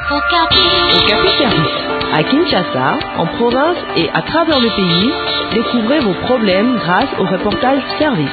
Okapi Service. À Kinshasa, en province et à travers le pays, découvrez vos problèmes grâce au reportage service.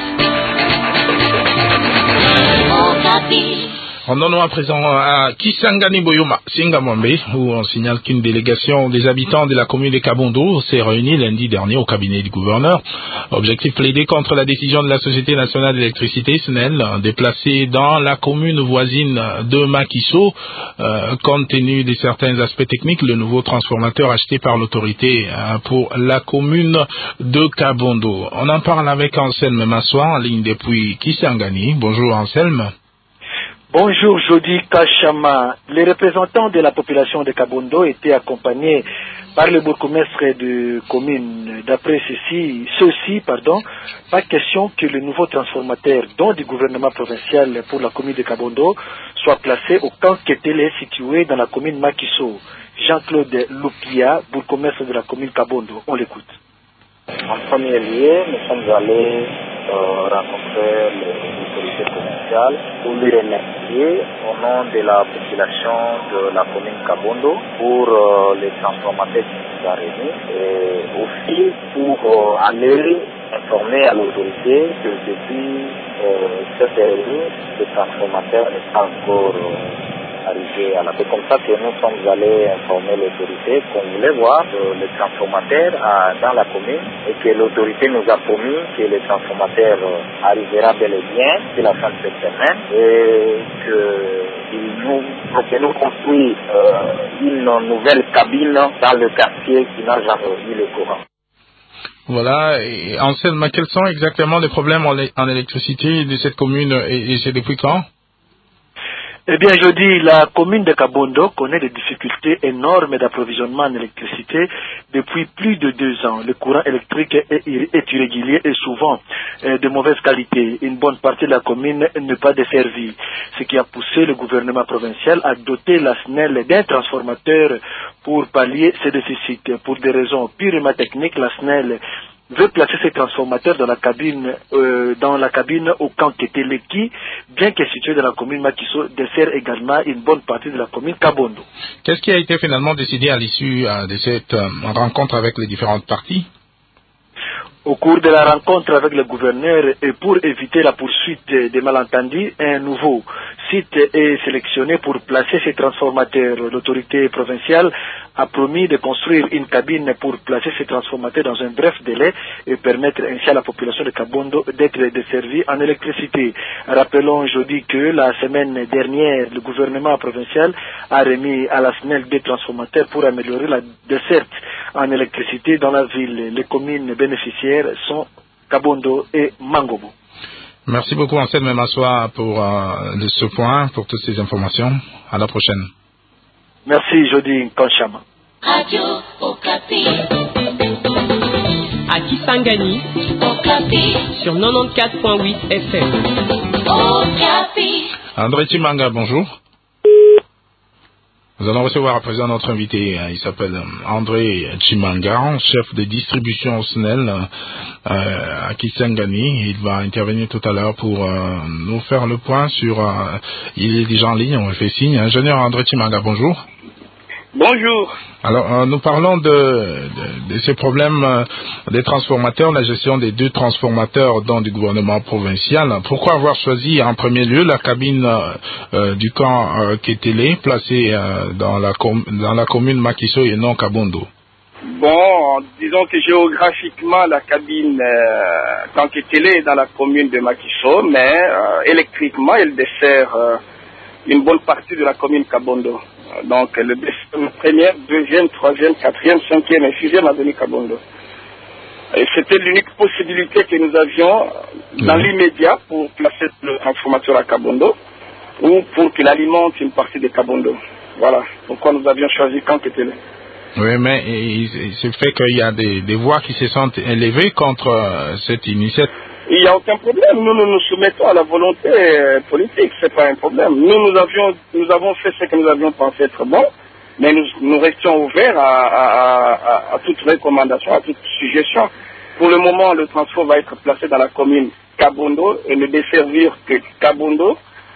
Rendons-nous à présent à Kisangani Boyoma, Singamombe, où on signale qu'une délégation des habitants de la commune de Kabondo s'est réunie lundi dernier au cabinet du gouverneur. Objectif plaider contre la décision de la Société nationale d'électricité, SNEL, déplacée dans la commune voisine de Makiso. Compte tenu de certains aspects techniques, le nouveau transformateur acheté par l'autorité pour la commune de Kabondo. On en parle avec Anselme Massoir en ligne depuis Kisangani. Bonjour Anselme. Bonjour Jody Kachama. Les représentants de la population de Kabondo étaient accompagnés par le bourgmestre de commune. D'après ceci, pas question que le nouveau transformateur dont du gouvernement provincial pour la commune de Kabondo soit placé au camp Ketele situé dans la commune Makiso. Jean-Claude Loupia, bourgmestre de la commune Kabondo. On l'écoute. En premier lieu, nous sommes allés rencontrer les autorités provinciales pour les remercier au nom de la population de la commune Kabondo pour les transformateurs qui nous ont réunis et aussi pour aller informer à l'autorité que depuis cette réunion, le transformateur n'est pas encore arrivé à la paix. C'est comme ça que nous sommes allés informer l'autorité qu'on voulait voir le transformateur dans la commune et que l'autorité nous a promis que le transformateur arrivera bel et bien dès la fin de cette semaine et que nous construisons une nouvelle cabine dans le quartier qui n'a jamais eu le courant. Voilà, et Anselme, quels sont exactement les problèmes en électricité de cette commune et c'est depuis quand? Eh bien, je dis, la commune de Kabondo connaît des difficultés énormes d'approvisionnement en électricité depuis plus de 2 ans. Le courant électrique est irrégulier et souvent de mauvaise qualité. Une bonne partie de la commune n'est pas desservie, ce qui a poussé le gouvernement provincial à doter la SNEL d'un transformateur pour pallier ces déficits. Pour des raisons purement techniques, la SNEL veut placer ces transformateurs dans la cabine au camp Ketele qui, bien que situé dans la commune Makiso, dessert également une bonne partie de la commune Kabondo. Qu'est-ce qui a été finalement décidé à l'issue de cette rencontre avec les différentes parties? Au cours de la rencontre avec le gouverneur et pour éviter la poursuite des malentendus, un nouveau site est sélectionné pour placer ces transformateurs. L'autorité provinciale a promis de construire une cabine pour placer ces transformateurs dans un bref délai et permettre ainsi à la population de Kabondo d'être desservie en électricité. Rappelons jeudi que la semaine dernière, le gouvernement provincial a remis à la SNEL des transformateurs pour améliorer la desserte en électricité dans la ville. Les communes bénéficiaires sont Kabondo et Mangobo. Merci beaucoup Anselme Massoir pour ce point, pour toutes ces informations. À la prochaine. Merci Jody Kanchama. Radio Okapi. À Kisangani, Okapi. sur 94.8 FM. Okapi. André Chimanga, bonjour. Nous allons recevoir à présent notre invité. Il s'appelle André Chimanga, chef de distribution SNEL à Kisangani. Il va intervenir tout à l'heure pour nous faire le point sur... il est déjà en ligne, on fait signe. Ingénieur André Chimanga, bonjour. Bonjour. Alors, nous parlons de ces problèmes des transformateurs, la gestion des 2 transformateurs du gouvernement provincial. Pourquoi avoir choisi en premier lieu la cabine du camp Ketele, placée dans la commune Makiso et non Kabondo? Bon, disons que géographiquement, la cabine camp Ketele est dans la commune de Makiso, mais électriquement, elle dessert une bonne partie de la commune Kabondo. Donc, le première, deuxième, troisième, quatrième, cinquième et sixième avenue Kabondo. Et c'était l'unique possibilité que nous avions dans l'immédiat pour placer le transformateur à Kabondo ou pour qu'il alimente une partie de Kabondo. Voilà pourquoi nous avions choisi camp Ketele. Oui, mais c'est fait qu'il y a des voix qui se sont élevées contre cette initiative. Il n'y a aucun problème. Nous nous soumettons à la volonté politique. C'est pas un problème. Nous avons fait ce que nous avions pensé être bon, mais nous restions ouverts à toute recommandation, à toute suggestion. Pour le moment, le transport va être placé dans la commune Kabondo et ne desservir que Kabondo.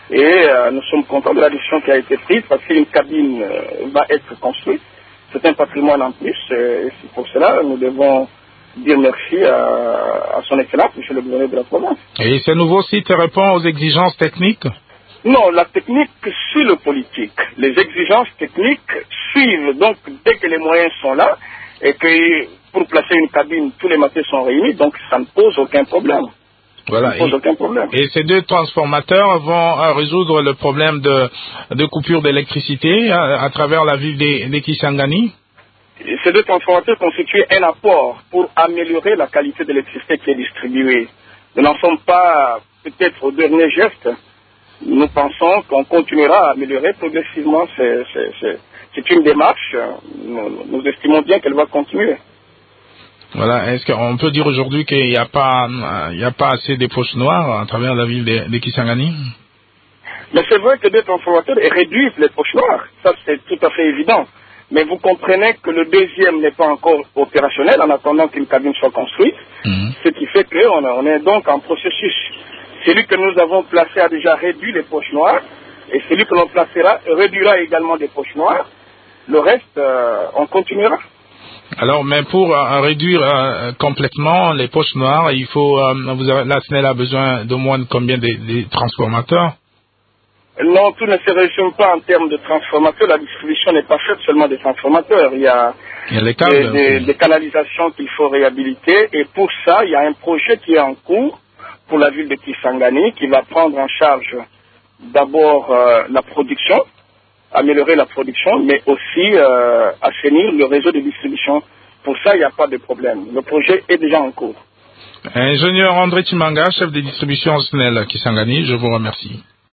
Et nous sommes contents de la décision qui a été prise parce qu'une cabine va être construite. C'est un patrimoine en plus. Et c'est pour cela que nous devons dire merci à son excellence, monsieur le gouverneur de la province. Et ce nouveau site répond aux exigences techniques? Non, la technique suit le politique. Les exigences techniques suivent. Donc, dès que les moyens sont là, et que pour placer une cabine, tous les matériaux sont réunis, donc ça ne pose aucun problème. Voilà. Et ces deux transformateurs vont résoudre le problème de coupure d'électricité à travers la ville de Kisangani? Ces deux transformateurs constituent un apport pour améliorer la qualité de l'électricité qui est distribuée. Nous n'en sommes pas peut-être au dernier geste. Nous pensons qu'on continuera à améliorer progressivement. C'est une démarche. Nous estimons bien qu'elle va continuer. Voilà. Est-ce qu'on peut dire aujourd'hui qu'il n'y a pas assez de poches noires à travers la ville de Kisangani? Mais c'est vrai que deux transformateurs réduisent les poches noires. Ça, c'est tout à fait évident. Mais vous comprenez que le deuxième n'est pas encore opérationnel en attendant qu'une cabine soit construite. Ce qui fait qu'on est donc en processus. Celui que nous avons placé a déjà réduit les poches noires. Et celui que l'on placera réduira également des poches noires. Le reste, on continuera. Alors, mais pour réduire complètement les poches noires, il faut, la SNEL a besoin d'au moins combien de transformateurs? Non, tout ne se résume pas en termes de transformateurs. La distribution n'est pas faite seulement des transformateurs. Il y a les câbles, des canalisations qu'il faut réhabiliter. Et pour ça, il y a un projet qui est en cours pour la ville de Kisangani qui va prendre en charge d'abord la production, améliorer la production, mais aussi assainir le réseau de distribution. Pour ça, il n'y a pas de problème. Le projet est déjà en cours. Ingénieur André Timanga, chef de distribution SNEL Kisangani, je vous remercie.